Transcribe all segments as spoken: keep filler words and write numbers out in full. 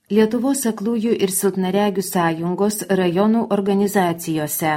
Lietuvos aklųjų ir silpnaregių sąjungos rajonų organizacijose.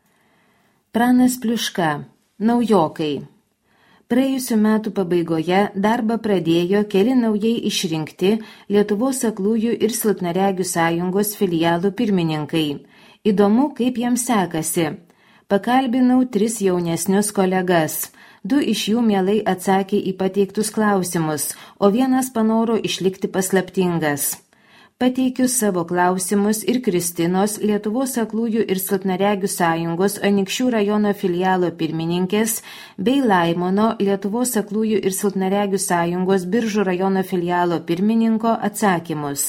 Pranas Pliuška. Naujokai. Praėjusių metų pabaigoje darbą pradėjo keli naujai išrinkti Lietuvos aklųjų ir silpnaregių sąjungos filialų pirmininkai. Įdomu, kaip jiems sekasi. Pakalbinau tris jaunesnius kolegas. Du iš jų mielai atsakė į pateiktus klausimus, o vienas panoro išlikti paslaptingas. Pateikiu savo klausimus ir Kristinos, Lietuvos aklųjų ir silpnaregių sąjungos Anykščių rajono filialo pirmininkės, bei Laimono, Lietuvos aklųjų ir silpnaregių sąjungos Biržų rajono filialo pirmininko atsakymus.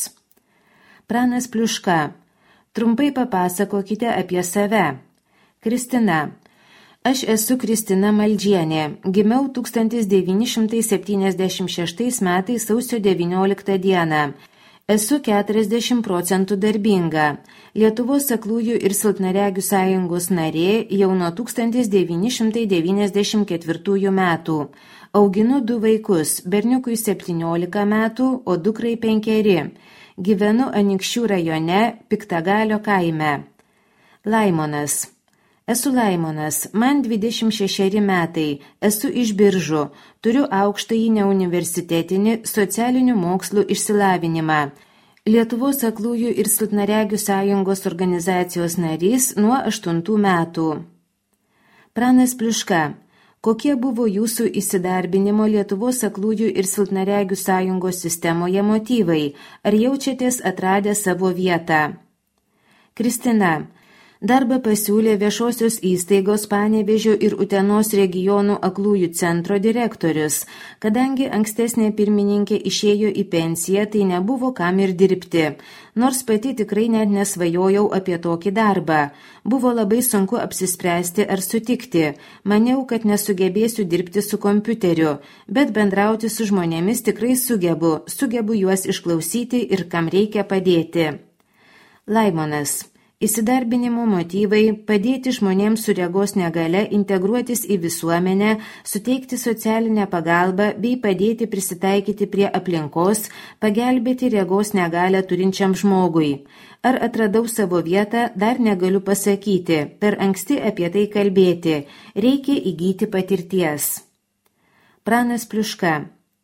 Pranas Pliuška. Trumpai papasakokite apie save. Kristina. Aš esu Kristina Maldžienė. Gimiau tūkstantis devyni šimtai septyniasdešimt šeštais metais sausio devynioliktą dieną. Esu keturiasdešimt procentų darbinga. Lietuvos aklųjų ir silpnaregių sąjungos narė jau nuo tūkstantis devyni šimtai devyniasdešimt ketvirtųjų metų. Auginu du vaikus, berniukui septyniolika metų, o dukrai penkeri. Gyvenu Anykščių rajone, Piktagalio kaime. Laimonas. Esu Laimonas, man dvidešimt šešeri metai, esu iš Biržų, turiu aukštąjį neuniversitetinį socialinių mokslų išsilavinimą. Lietuvos aklųjų ir silpnaregių sąjungos organizacijos narys nuo aštuntų metų. Pranas Pliuška. Kokie buvo jūsų įsidarbinimo Lietuvos aklųjų ir silpnaregių sąjungos sistemoje motyvai? Ar jaučiatės atradę savo vietą? Kristina. Darbą pasiūlė viešosios įstaigos Panevėžio ir Utenos regionų aklųjų centro direktorius. Kadangi ankstesnė pirmininkė išėjo į pensiją, tai nebuvo kam ir dirbti. Nors pati tikrai net nesvajojau apie tokį darbą. Buvo labai sunku apsispręsti ar sutikti. Maniau, kad nesugebėsiu dirbti su kompiuteriu, bet bendrauti su žmonėmis tikrai sugebu, sugebu juos išklausyti ir kam reikia padėti. Laimonas. Įsidarbinimo motyvai – padėti žmonėms su regos negale integruotis į visuomenę, suteikti socialinę pagalbą bei padėti prisitaikyti prie aplinkos, pagelbėti regos negalę turinčiam žmogui. Ar atradau savo vietą, dar negaliu pasakyti, per anksti apie tai kalbėti, reikia įgyti patirties. Pranas Pliuška.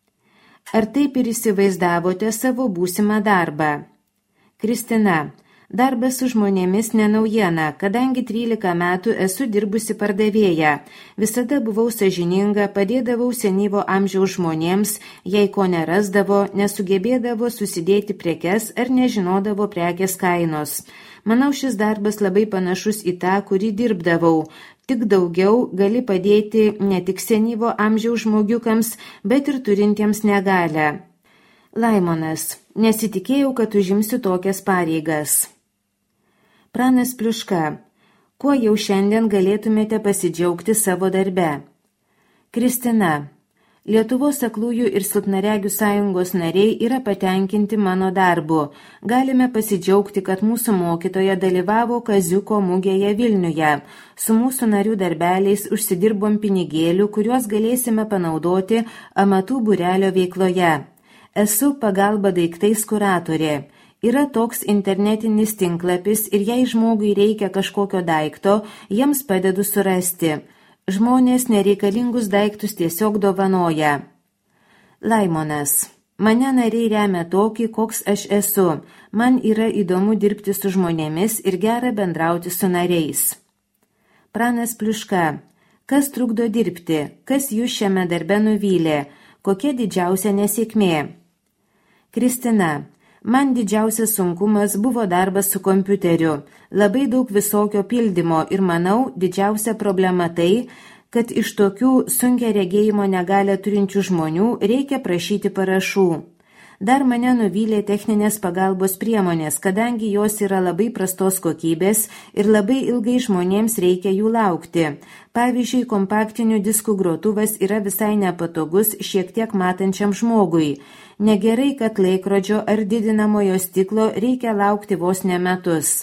Ar taip ir įsivaizdavote savo būsimą darbą? Kristina. Darbas su žmonėmis ne naujiena, kadangi trylika metų esu dirbusi pardavėja. Visada buvau sąžininga, padėdavau senyvo amžiaus žmonėms, jei ko nerasdavo, nesugebėdavo susidėti prekes ar nežinodavo prekės kainos. Manau, šis darbas labai panašus į tą, kurį dirbdavau. Tik daugiau gali padėti ne tik senyvo amžiaus žmogiukams, bet ir turintiems negalę. Laimonas. Nesitikėjau, kad užimsiu tokias pareigas. Pranas Pliuška. Kuo jau šiandien galėtumėte pasidžiaugti savo darbe? Kristina. Lietuvos aklųjų ir silpnaregių sąjungos nariai yra patenkinti mano darbu. Galime pasidžiaugti, kad mūsų mokytoja dalyvavo Kaziuko mugėje Vilniuje. Su mūsų narių darbeliais užsidirbom pinigėlių, kuriuos galėsime panaudoti amatų būrelio veikloje. Esu pagalba daiktais kuratorė. Yra toks internetinis tinklapis ir jei žmogui reikia kažkokio daikto, jiems padedu surasti. Žmonės nereikalingus daiktus tiesiog dovanoja. Laimonas. Mane nariai remia tokį, koks aš esu. Man yra įdomu dirbti su žmonėmis ir gera bendrauti su nariais. Pranas Pliuška. Kas trukdo dirbti? Kas jūs šiame darbe nuvylė? Kokia didžiausia nesėkmė? Kristina. Man didžiausias sunkumas buvo darbas su kompiuteriu. Labai daug visokio pildymo ir manau, didžiausia problema tai, kad iš tokių sunkia regėjimo negalę turinčių žmonių reikia prašyti parašų. Dar mane nuvylė techninės pagalbos priemonės, kadangi jos yra labai prastos kokybės ir labai ilgai žmonėms reikia jų laukti. Pavyzdžiui, kompaktinių diskų grotuvas yra visai nepatogus šiek tiek matančiam žmogui. Negerai, kad laikrodžio ar didinamojo stiklo reikia laukti vos ne metus.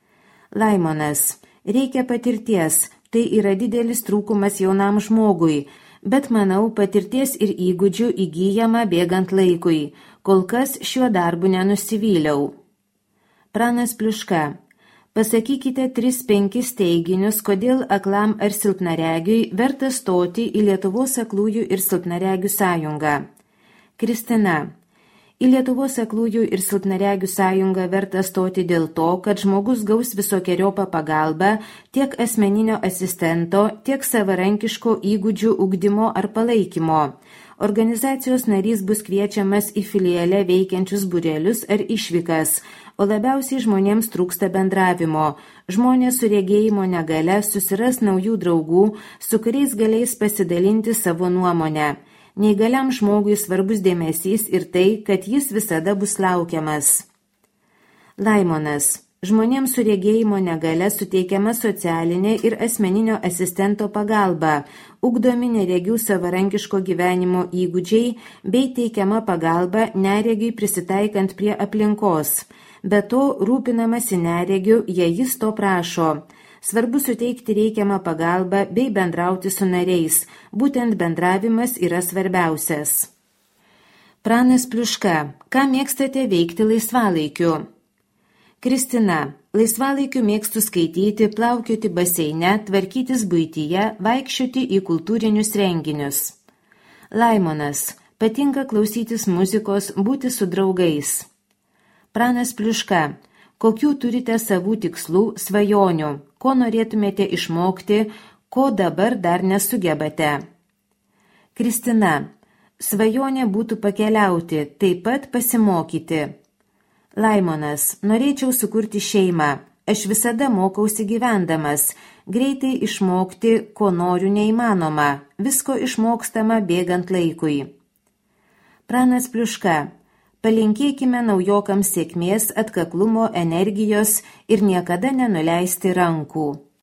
Laimonas. Reikia patirties. Tai yra didelis trūkumas jaunam žmogui. Bet manau, patirties ir įgūdžių įgyjama bėgant laikui. Kol kas šiuo darbu nenusivyliau. Pranas Pliuška. Pasakykite tris penkis teiginius, kodėl aklam ar silpnaregiui verta stoti į Lietuvos aklųjų ir silpnaregių sąjungą. Kristina. Į Lietuvos aklųjų ir silpnaregių sąjungą verta stoti dėl to, kad žmogus gaus visokeriopą pagalbą tiek asmeninio asistento, tiek savarankiško įgūdžių ugdymo ar palaikymo. Organizacijos narys bus kviečiamas į filiale veikiančius būrelius ar išvykas, o labiausiai žmonėms trūksta bendravimo. Žmonės su regėjimo negale susiras naujų draugų, su kuriais galės pasidalinti savo nuomonę. Neįgaliam žmogui svarbus dėmesys ir tai, kad jis visada bus laukiamas. Laimonas. Žmonėms su regėjimo negale suteikiama socialinė ir asmeninio asistento pagalba, ugdomi neregių savarankiško gyvenimo įgūdžiai bei teikiama pagalba neregiui prisitaikant prie aplinkos. Be to rūpinamasi neregiu, jei jis to prašo. Svarbu suteikti reikiamą pagalbą bei bendrauti su nariais. Būtent bendravimas yra svarbiausias. Pranas Pliuška. Ką mėgstate veikti laisvalaikiu? Kristina. Laisvalaikiu mėgstu skaityti, plaukioti baseine, tvarkytis buityje, vaikščioti į kultūrinius renginius. Laimonas. Patinka klausytis muzikos, būti su draugais. Pranas Pliuška. Kokių turite savų tikslų, svajonių, ko norėtumėte išmokti, ko dabar dar nesugebate? Kristina. Svajonė būtų pakeliauti, taip pat pasimokyti. Laimonas. Norėčiau sukurti šeimą. Aš visada mokausi gyvendamas. Greitai išmokti, ko noriu neįmanoma. Visko išmokstama bėgant laikui. Pranas Pliuška. Palinkėkime naujokams sėkmės, atkaklumo, energijos ir niekada nenuleisti rankų.